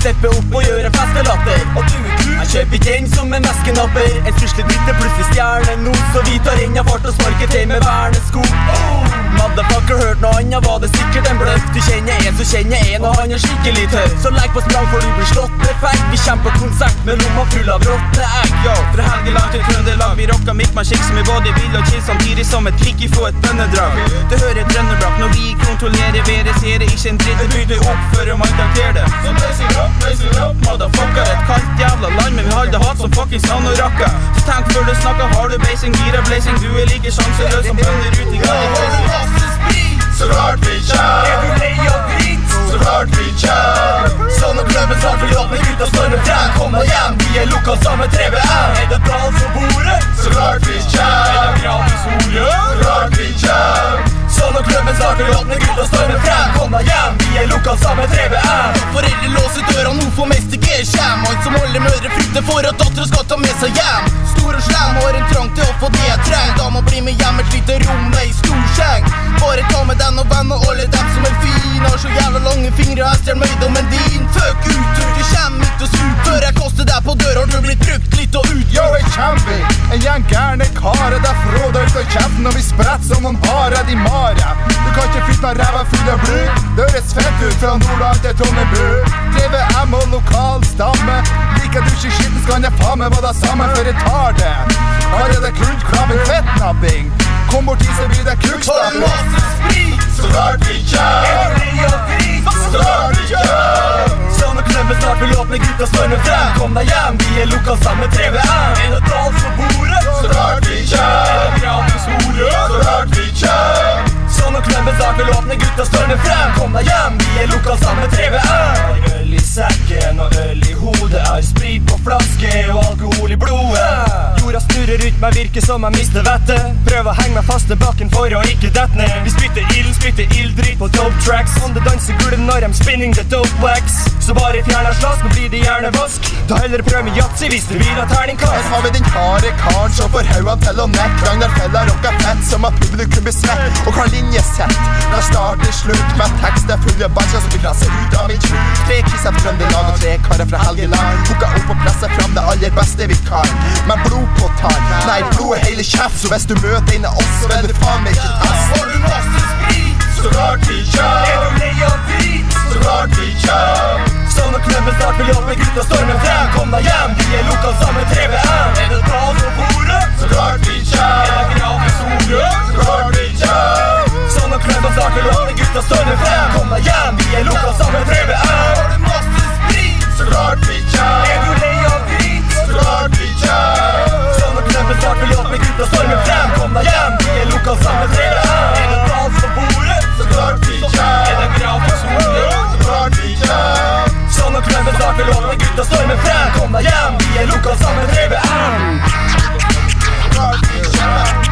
steppe opp og gjøre festelatter. Og du, jeg kjøper ikke den som en veskenapper. En stusslig dritte plutselig stjerne nå, så vi tar inn av fart og sparker til med vernesko. Motherfucker, hørt noe annet, var det sikkert en bløff. Du kjenner en, så kjenner en, og han er skikkelig tøff. Så legg på sprang for du blir slått med fekk. Vi kjemper på konsert med lomma full av råtne egg. Yo, fra Helgeland til Trøndelag, vi rocker midt med skikk som i både bil og chill, samtidig som et klikk i få et bønnedrag. Det hører Trønderbrakk når vi kontrollerer været, ser det ikke en dritt. Det bygger opp før man takler det. Så blazing up, motherfucker. Et kaldt jævla land, men vi holder hat som fuckings anorakka. Så tenk før du snakker, har du basing, gira blazing. Du er like sjanseløs som bønder ut i gang. Så rart vi kjær. Er du lei av drit? Så rart vi kjær. Så når klubben snart vil åpne ut og storme frem, kom deg hjem, vi er lukka sammen 3VM. Er det dans på bordet? Så rart vi kjær. Er det gratis olje? Så rart vi kjær. Så når klubben snart vil åpne ut og storme frem, kom deg hjem, vi er lukka sammen 3VM. Foreldre låser døra nå for mester G-skjem. Han som holder mødre frykter for at datteren skal ta med seg hjem. Stor og slem har en trang til å få det jeg trenger. Da må bli med hjem et lite rom med i stor skjeng. Bare ta med den og venn og alle dem som er fin. Har så jævla lange fingre, jeg stjern møydommen din. Fuck ut, du kjem ut og skut. Før jeg kaster deg på døra, har du blitt brukt litt og ut. Yo, jeg kjemper, en gjeng gærne karer. Derfor råder ut av kjeften og vi spretter som noen hare de mare. Du kan ikke flytte meg ræva full av blod. Det høres fett ut fra Nordland til Tonnebu. TVM og lokal stamme. Liker du ikke skitten, skal jeg faen meg hva det er sammen før jeg tar det. Har jeg det kluntklabbing, fettnabbing. Kom bort hit så blir det kukstabbing. Har du masse sprit? Så rart vi kjær. Er du lei av drit? Så rart vi kjær. Så når klubben snart vil åpne gutta storme frem, kom deg hjem, vi er lukka sammen 3VM. Er det dans på bordet? Så rart vi kjær. Er det gratis olje? Så rart vi kjær. Så når klubben snart vil åpne gutta storme frem, kom deg hjem, vi er lukka sammen 3VM. Øl i sekken og øl i hodet, er sprit på flaske og alkohol i blodet. Jorda snurrer ut meg, virker som jeg mister vettet. Prøv å henge meg fast til bakken for å ikke dette ned. Vi spytter ilddritt på dope tracks. Om det danser gulv når I'm spinning the dope wax. Så bare fjerner slask, nå blir det gjerne vask. Da heller prøv med jatsi hvis du vil ha terningkast. Her har vi den kare karen som får hauene til å nekk. Ragnar Fella rocker fett som at publikum blir svett. Og hva linjesett, da starter slutt med tekster fulle bansjer som blir klasser ut av mitt skjul. 3 kiss av Trøndelag og 3 karer fra Helgeland. Hukka opp og presser fram det aller beste vi kan. Men blod på tann, nei blod er hele kjeft. Så hvis du møter en av oss, så vil du faen meg ikke test. Har du masse sprit? Så rart vi kjær. Er du lei av drit? Så rart vi kjær. Så når klubben snart vil åpne gutta storme frem, kom deg hjem, vi er lukka sammen 3VM. Er det dans på bordet? Så rart vi kjær. Er det gratis olje? Så rart vi kjær. Så når klubben snart vil åpne gutta storme frem, kom deg hjem, vi er lukka sammen 3VM. Har du masse sprit? Så rart vi kjær. Er du lei av drit? Så rart vi kjær. Så når klubben snart vil åpne gutta storme frem, kom deg hjem, vi er lukka sammen 3VM. Er det dans på bordet? Så rart vi kjær. Er det gratis olje? Så rart vi kjær. Så når klubben snart vil åpne gutta storme frem, kom deg hjem, vi er lukka sammen 3VM. Så rart vi kjær.